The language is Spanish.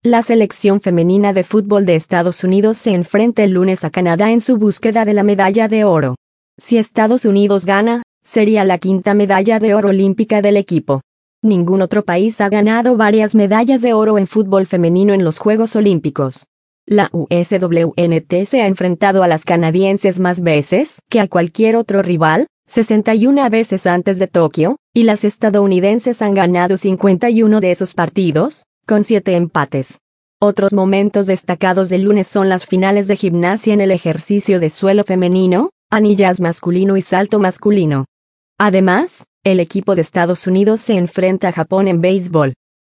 La selección femenina de fútbol de Estados Unidos se enfrenta el lunes a Canadá en su búsqueda de la medalla de oro. Si Estados Unidos gana, sería la quinta medalla de oro olímpica del equipo. Ningún otro país ha ganado varias medallas de oro en fútbol femenino en los Juegos Olímpicos. La USWNT se ha enfrentado a las canadienses más veces que a cualquier otro rival, 61 veces antes de Tokio, y las estadounidenses han ganado 51 de esos partidos, con 7 empates. Otros momentos destacados del lunes son las finales de gimnasia en el ejercicio de suelo femenino, anillas masculino y salto masculino. Además, el equipo de Estados Unidos se enfrenta a Japón en béisbol.